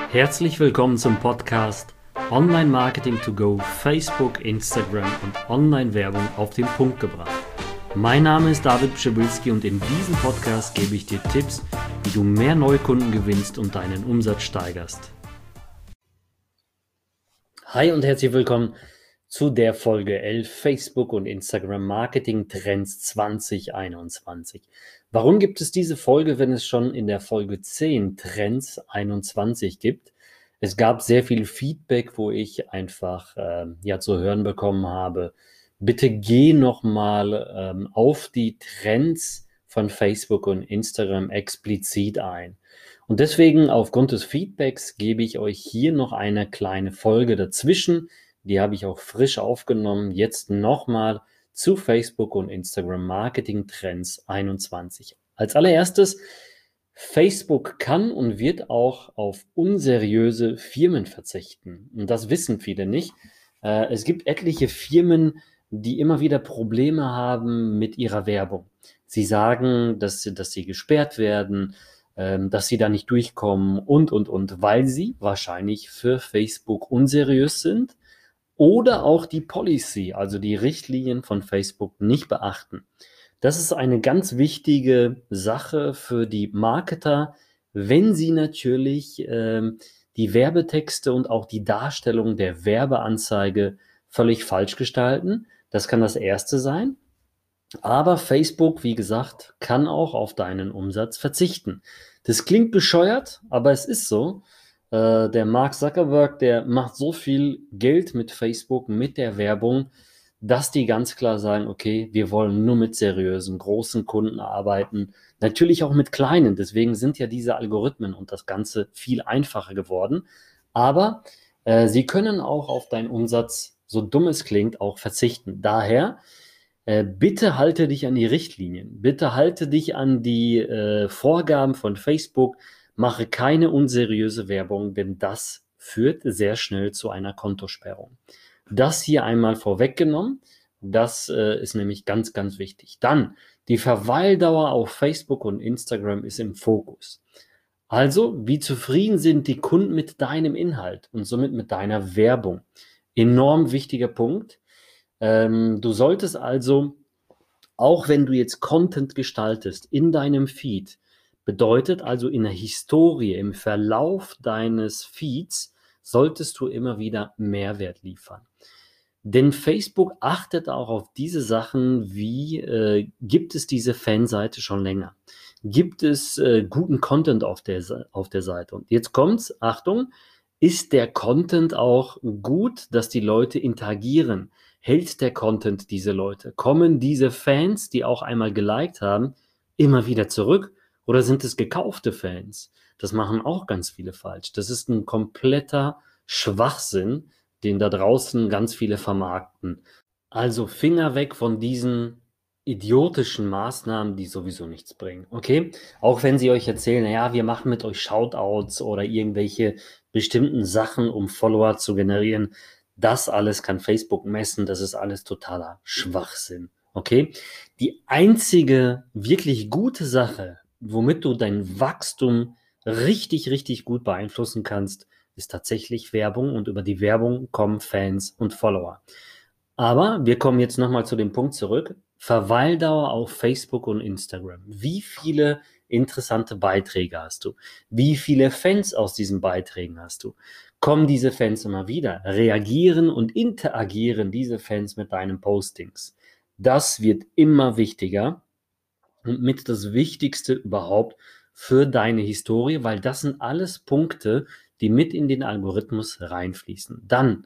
Herzlich willkommen zum Podcast Online Marketing to Go, Facebook, Instagram und Online-Werbung auf den Punkt gebracht. Mein Name ist David Pschibilski und in diesem Podcast gebe ich dir Tipps, wie du mehr Neukunden gewinnst und deinen Umsatz steigerst. Hi und herzlich willkommen zu der Folge 11 Facebook und Instagram Marketing Trends 2021. Warum gibt es diese Folge, wenn es schon in der Folge 10 Trends 21 gibt? Es gab sehr viel Feedback, wo ich einfach zu hören bekommen habe, bitte geh nochmal auf die Trends von Facebook und Instagram explizit ein. Und deswegen, aufgrund des Feedbacks, gebe ich euch hier noch eine kleine Folge dazwischen. Die habe ich auch frisch aufgenommen. Jetzt nochmal zu Facebook und Instagram Marketing Trends 21. Als allererstes, Facebook kann und wird auch auf unseriöse Firmen verzichten. Und das wissen viele nicht. Es gibt etliche Firmen, die immer wieder Probleme haben mit ihrer Werbung. Sie sagen, dass sie gesperrt werden, dass sie da nicht durchkommen und, weil sie wahrscheinlich für Facebook unseriös sind oder auch die Policy, also die Richtlinien von Facebook nicht beachten. Das ist eine ganz wichtige Sache für die Marketer, wenn sie natürlich die Werbetexte und auch die Darstellung der Werbeanzeige völlig falsch gestalten. Das kann das Erste sein. Aber Facebook, wie gesagt, kann auch auf deinen Umsatz verzichten. Das klingt bescheuert, aber es ist so. Der Mark Zuckerberg, der macht so viel Geld mit Facebook, mit der Werbung, dass die ganz klar sagen, okay, wir wollen nur mit seriösen, großen Kunden arbeiten. Natürlich auch mit kleinen. Deswegen sind ja diese Algorithmen und das Ganze viel einfacher geworden. Aber sie können auch auf deinen Umsatz, so dumm es klingt, auch verzichten. Daher bitte halte dich an die Richtlinien. Bitte halte dich an die Vorgaben von Facebook. Mache keine unseriöse Werbung, denn das führt sehr schnell zu einer Kontosperrung. Das hier einmal vorweggenommen. Das ist nämlich ganz, ganz wichtig. Dann, die Verweildauer auf Facebook und Instagram ist im Fokus. Also, wie zufrieden sind die Kunden mit deinem Inhalt und somit mit deiner Werbung? Enorm wichtiger Punkt. Du solltest also, auch wenn du jetzt Content gestaltest in deinem Feed, bedeutet also in der Historie, im Verlauf deines Feeds, solltest du immer wieder Mehrwert liefern. Denn Facebook achtet auch auf diese Sachen, wie gibt es diese Fanseite schon länger? Gibt es guten Content auf der Seite? Und jetzt kommt's, Achtung, ist der Content auch gut, dass die Leute interagieren? Hält der Content diese Leute? Kommen diese Fans, die auch einmal geliked haben, immer wieder zurück? Oder sind es gekaufte Fans? Das machen auch ganz viele falsch. Das ist ein kompletter Schwachsinn, den da draußen ganz viele vermarkten. Also Finger weg von diesen idiotischen Maßnahmen, die sowieso nichts bringen, okay? Auch wenn sie euch erzählen, naja, wir machen mit euch Shoutouts oder irgendwelche bestimmten Sachen, um Follower zu generieren. Das alles kann Facebook messen, das ist alles totaler Schwachsinn, okay? Die einzige wirklich gute Sache, womit du dein Wachstum richtig, richtig gut beeinflussen kannst, ist tatsächlich Werbung und über die Werbung kommen Fans und Follower. Aber wir kommen jetzt nochmal zu dem Punkt zurück. Verweildauer auf Facebook und Instagram. Wie viele interessante Beiträge hast du? Wie viele Fans aus diesen Beiträgen hast du? Kommen diese Fans immer wieder? Reagieren und interagieren diese Fans mit deinen Postings? Das wird immer wichtiger und mit das Wichtigste überhaupt für deine Historie, weil das sind alles Punkte, die mit in den Algorithmus reinfließen. Dann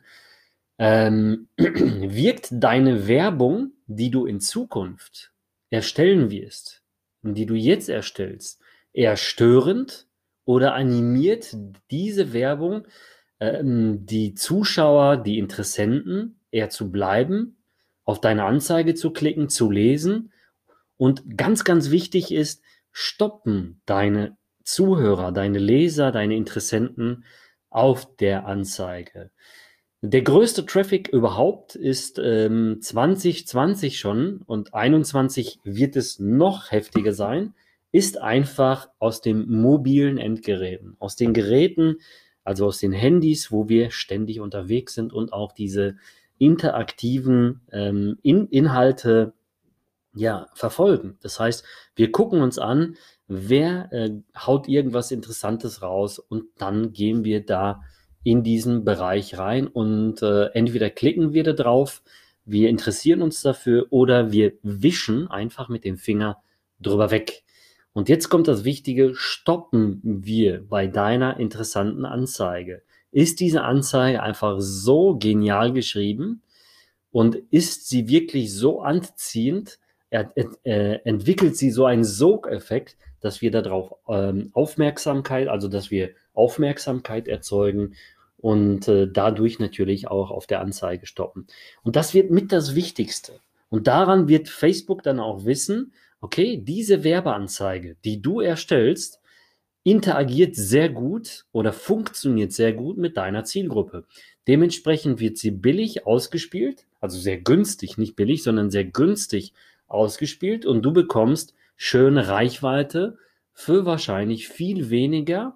wirkt deine Werbung, die du in Zukunft erstellen wirst, die du jetzt erstellst, eher störend oder animiert diese Werbung die Zuschauer, die Interessenten eher zu bleiben, auf deine Anzeige zu klicken, zu lesen? Und ganz, ganz wichtig ist, stoppen deine Zuhörer, deine Leser, deine Interessenten auf der Anzeige. Der größte Traffic überhaupt ist 2020 schon und 21 wird es noch heftiger sein, ist einfach aus den mobilen Endgeräten, aus den Geräten, also aus den Handys, wo wir ständig unterwegs sind und auch diese interaktiven Inhalte verfolgen. Das heißt, wir gucken uns an, wer haut irgendwas Interessantes raus und dann gehen wir da in diesen Bereich rein und entweder klicken wir da drauf, wir interessieren uns dafür oder wir wischen einfach mit dem Finger drüber weg. Und jetzt kommt das Wichtige, stoppen wir bei deiner interessanten Anzeige. Ist diese Anzeige einfach so genial geschrieben und ist sie wirklich so anziehend, entwickelt sie so einen Sogeffekt, dass wir darauf dass wir Aufmerksamkeit erzeugen und dadurch natürlich auch auf der Anzeige stoppen. Und das wird mit das Wichtigste. Und daran wird Facebook dann auch wissen, okay, diese Werbeanzeige, die du erstellst, interagiert sehr gut oder funktioniert sehr gut mit deiner Zielgruppe. Dementsprechend wird sie billig ausgespielt, also sehr günstig, nicht billig, sondern sehr günstig ausgespielt und du bekommst schöne Reichweite für wahrscheinlich viel weniger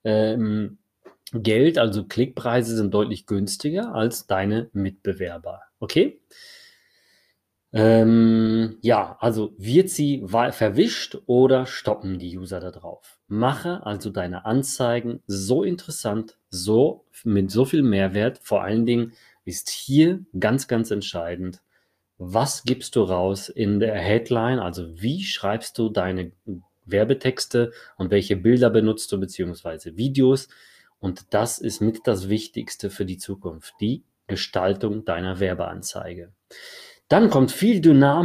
Geld, also Klickpreise sind deutlich günstiger als deine Mitbewerber. Okay? Also wird sie verwischt oder stoppen die User da drauf? Mache also deine Anzeigen so interessant, so mit so viel Mehrwert. Vor allen Dingen ist hier ganz, ganz entscheidend, was gibst du raus in der Headline? Also wie schreibst du deine Werbetexte und welche Bilder benutzt du beziehungsweise Videos? Und das ist mit das Wichtigste für die Zukunft, die Gestaltung deiner Werbeanzeige. Dann kommt viel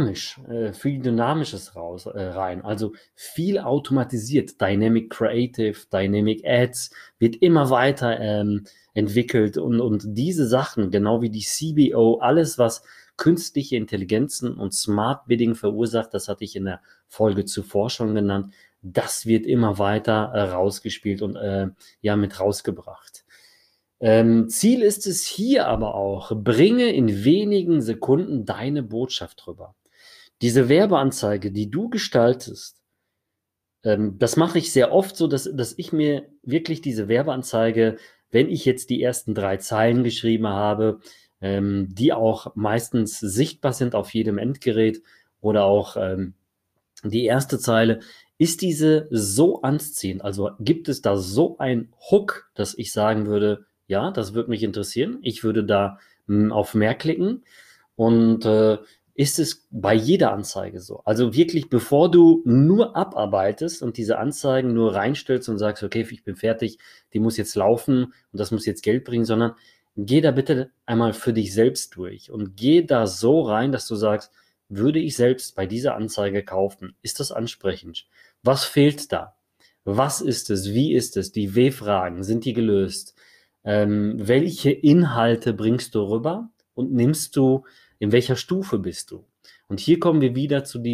Dynamisches rein, also viel automatisiert. Dynamic Creative, Dynamic Ads wird immer weiter entwickelt und diese Sachen, genau wie die CBO, alles was künstliche Intelligenzen und Smart Bidding verursacht, das hatte ich in der Folge zuvor schon genannt, das wird immer weiter rausgespielt und mit rausgebracht. Ziel ist es hier aber auch, bringe in wenigen Sekunden deine Botschaft rüber. Diese Werbeanzeige, die du gestaltest, das mache ich sehr oft so, dass ich mir wirklich diese Werbeanzeige, wenn ich jetzt die ersten 3 Zeilen geschrieben habe, die auch meistens sichtbar sind auf jedem Endgerät oder auch die erste Zeile, ist diese so anziehend? Also gibt es da so ein Hook, dass ich sagen würde, ja, das würde mich interessieren. Ich würde da auf mehr klicken. Und ist es bei jeder Anzeige so? Also wirklich, bevor du nur abarbeitest und diese Anzeigen nur reinstellst und sagst, okay, ich bin fertig, die muss jetzt laufen und das muss jetzt Geld bringen, sondern geh da bitte einmal für dich selbst durch und geh da so rein, dass du sagst, würde ich selbst bei dieser Anzeige kaufen? Ist das ansprechend? Was fehlt da? Was ist es? Wie ist es? Die W-Fragen, sind die gelöst? Welche Inhalte bringst du rüber und in welcher Stufe bist du? Und hier kommen wir wieder zu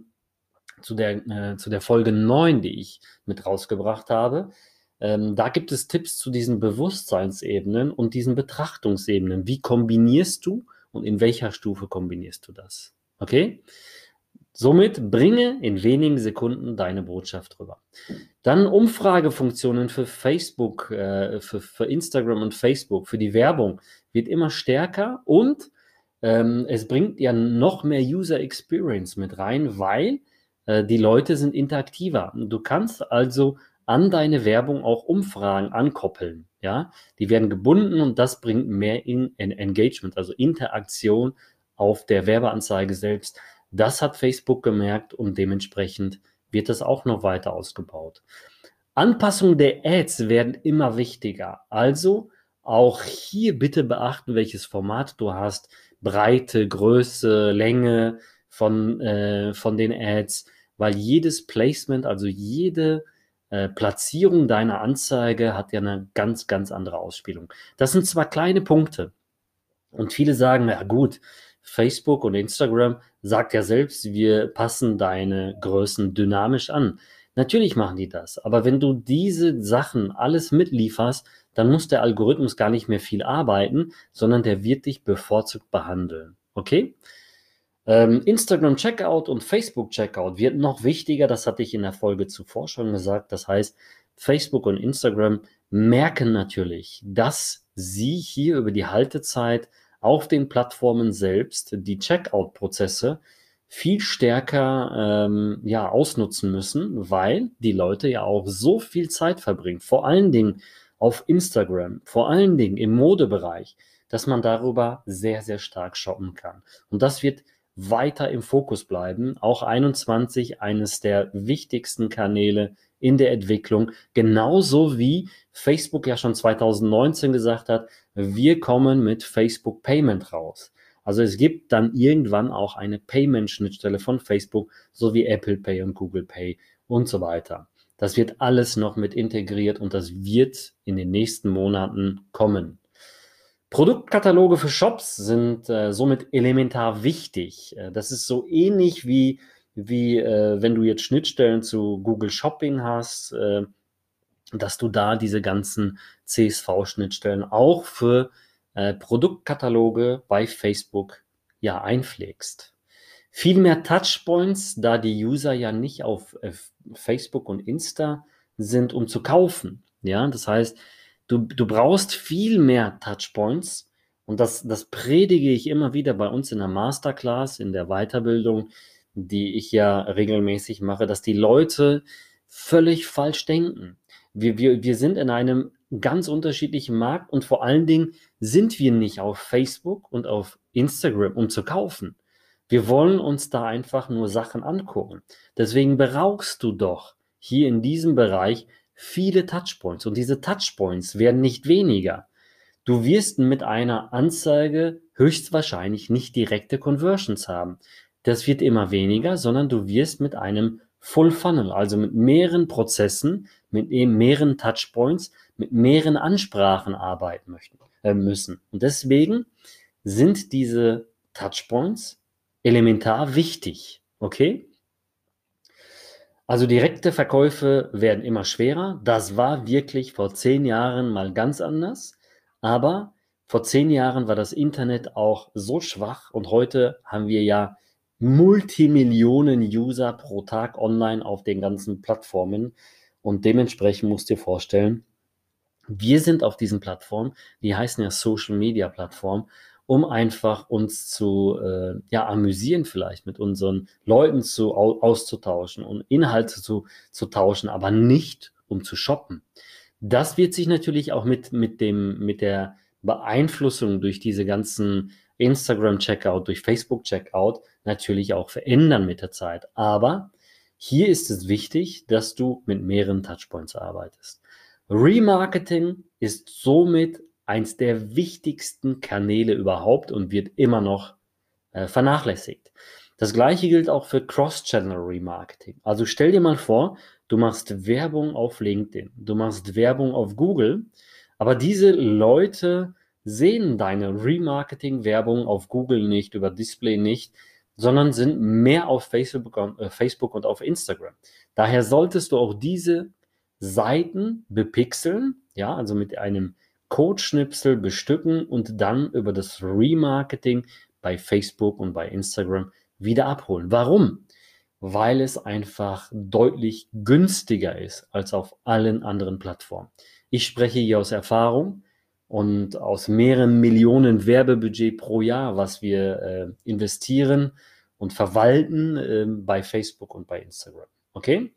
der Folge 9, die ich mit rausgebracht habe. Da gibt es Tipps zu diesen Bewusstseinsebenen und diesen Betrachtungsebenen. Wie kombinierst du und in welcher Stufe kombinierst du das? Okay? Somit bringe in wenigen Sekunden deine Botschaft rüber. Dann Umfragefunktionen für Facebook, für Instagram und Facebook, für die Werbung wird immer stärker und es bringt ja noch mehr User Experience mit rein, weil die Leute sind interaktiver. Du kannst also an deine Werbung auch Umfragen ankoppeln. Ja? Die werden gebunden und das bringt mehr in Engagement, also Interaktion auf der Werbeanzeige selbst. Das hat Facebook gemerkt und dementsprechend wird das auch noch weiter ausgebaut. Anpassung der Ads werden immer wichtiger. Also auch hier bitte beachten, welches Format du hast. Breite, Größe, Länge von den Ads, weil jedes Placement, also jede Platzierung deiner Anzeige hat ja eine ganz, ganz andere Ausspielung. Das sind zwar kleine Punkte und viele sagen, ja gut, Facebook und Instagram sagt ja selbst, wir passen deine Größen dynamisch an. Natürlich machen die das, aber wenn du diese Sachen alles mitlieferst, dann muss der Algorithmus gar nicht mehr viel arbeiten, sondern der wird dich bevorzugt behandeln. Okay? Instagram Checkout und Facebook Checkout wird noch wichtiger, das hatte ich in der Folge zuvor schon gesagt. Das heißt, Facebook und Instagram merken natürlich, dass sie hier über die Haltezeit auf den Plattformen selbst die Checkout-Prozesse viel stärker ausnutzen müssen, weil die Leute ja auch so viel Zeit verbringen, vor allen Dingen auf Instagram, vor allen Dingen im Modebereich, dass man darüber sehr, sehr stark shoppen kann. Und das wird weiter im Fokus bleiben. Auch 21 eines der wichtigsten Kanäle in der Entwicklung, genauso wie Facebook ja schon 2019 gesagt hat, wir kommen mit Facebook Payment raus. Also es gibt dann irgendwann auch eine Payment-Schnittstelle von Facebook, so wie Apple Pay und Google Pay und so weiter. Das wird alles noch mit integriert und das wird in den nächsten Monaten kommen. Produktkataloge für Shops sind somit elementar wichtig. Das ist so ähnlich wie wenn du jetzt Schnittstellen zu Google Shopping hast, dass du da diese ganzen CSV-Schnittstellen auch für Produktkataloge bei Facebook ja einpflegst. Viel mehr Touchpoints, da die User ja nicht auf Facebook und Insta sind, um zu kaufen. Ja, das heißt, du brauchst viel mehr Touchpoints und das predige ich immer wieder bei uns in der Masterclass, in der Weiterbildung, die ich ja regelmäßig mache, dass die Leute völlig falsch denken. Wir sind in einem ganz unterschiedlichen Markt und vor allen Dingen sind wir nicht auf Facebook und auf Instagram, um zu kaufen. Wir wollen uns da einfach nur Sachen angucken. Deswegen brauchst du doch hier in diesem Bereich viele Touchpoints und diese Touchpoints werden nicht weniger. Du wirst mit einer Anzeige höchstwahrscheinlich nicht direkte Conversions haben. Das wird immer weniger, sondern du wirst mit einem Full Funnel, also mit mehreren Prozessen, mit eben mehreren Touchpoints, mit mehreren Ansprachen arbeiten müssen. Und deswegen sind diese Touchpoints elementar wichtig, okay? Also direkte Verkäufe werden immer schwerer. Das war wirklich vor 10 Jahren mal ganz anders. Aber vor 10 Jahren war das Internet auch so schwach und heute haben wir ja Multimillionen User pro Tag online auf den ganzen Plattformen und dementsprechend musst du dir vorstellen, wir sind auf diesen Plattformen, die heißen ja Social Media Plattformen, um einfach uns zu amüsieren vielleicht, mit unseren Leuten auszutauschen und Inhalte zu tauschen, aber nicht um zu shoppen. Das wird sich natürlich auch mit der Beeinflussung durch diese ganzen Instagram-Checkout, durch Facebook-Checkout natürlich auch verändern mit der Zeit. Aber hier ist es wichtig, dass du mit mehreren Touchpoints arbeitest. Remarketing ist somit eins der wichtigsten Kanäle überhaupt und wird immer noch vernachlässigt. Das gleiche gilt auch für Cross-Channel Remarketing. Also stell dir mal vor, du machst Werbung auf LinkedIn, du machst Werbung auf Google, aber diese Leute sehen deine Remarketing-Werbung auf Google nicht, über Display nicht, sondern sind mehr auf Facebook und auf Instagram. Daher solltest du auch diese Seiten bepixeln, ja, also mit einem Codeschnipsel bestücken und dann über das Remarketing bei Facebook und bei Instagram wieder abholen. Warum? Weil es einfach deutlich günstiger ist als auf allen anderen Plattformen. Ich spreche hier aus Erfahrung und aus mehreren Millionen Werbebudget pro Jahr, was wir investieren und verwalten bei Facebook und bei Instagram. Okay?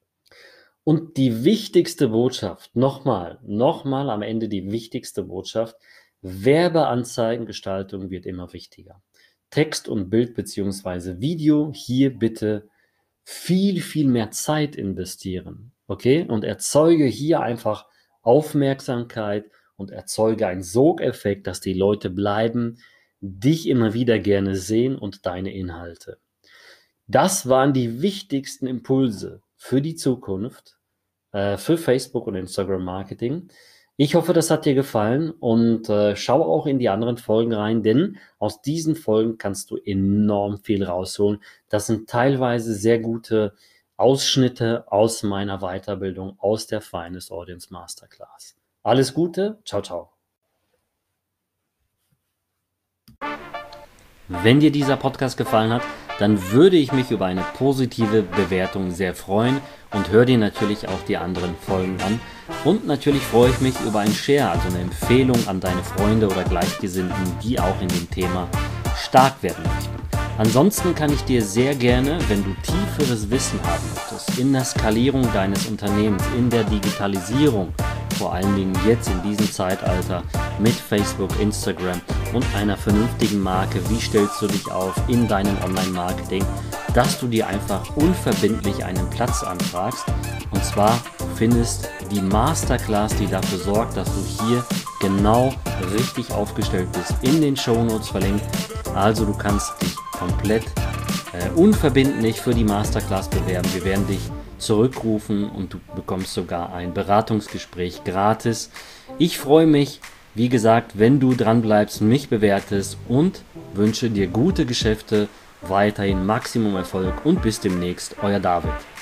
Und die wichtigste Botschaft, nochmal am Ende die wichtigste Botschaft, Werbeanzeigengestaltung wird immer wichtiger. Text und Bild beziehungsweise Video, hier bitte viel, viel mehr Zeit investieren, okay? Und erzeuge hier einfach Aufmerksamkeit und erzeuge einen Sogeffekt, dass die Leute bleiben, dich immer wieder gerne sehen und deine Inhalte. Das waren die wichtigsten Impulse für die Zukunft, für Facebook und Instagram Marketing. Ich hoffe, das hat dir gefallen und schau auch in die anderen Folgen rein, denn aus diesen Folgen kannst du enorm viel rausholen. Das sind teilweise sehr gute Ausschnitte aus meiner Weiterbildung, aus der Finest Audience Masterclass. Alles Gute, ciao, ciao. Wenn dir dieser Podcast gefallen hat, dann würde ich mich über eine positive Bewertung sehr freuen und hör dir natürlich auch die anderen Folgen an. Und natürlich freue ich mich über ein Share, also eine Empfehlung an deine Freunde oder Gleichgesinnten, die auch in dem Thema stark werden möchten. Ansonsten kann ich dir sehr gerne, wenn du tieferes Wissen haben möchtest, in der Skalierung deines Unternehmens, in der Digitalisierung, vor allen Dingen jetzt in diesem Zeitalter mit Facebook, Instagram und einer vernünftigen Marke, wie stellst du dich auf in deinem Online-Marketing, dass du dir einfach unverbindlich einen Platz anfragst. Und zwar findest die Masterclass, die dafür sorgt, dass du hier genau richtig aufgestellt bist, in den Shownotes verlinkt. Also du kannst dich komplett unverbindlich für die Masterclass bewerben. Wir werden dich zurückrufen und du bekommst sogar ein Beratungsgespräch gratis. Ich freue mich, wie gesagt, wenn du dran bleibst, mich bewertest und wünsche dir gute Geschäfte, weiterhin Maximum Erfolg und bis demnächst, euer David.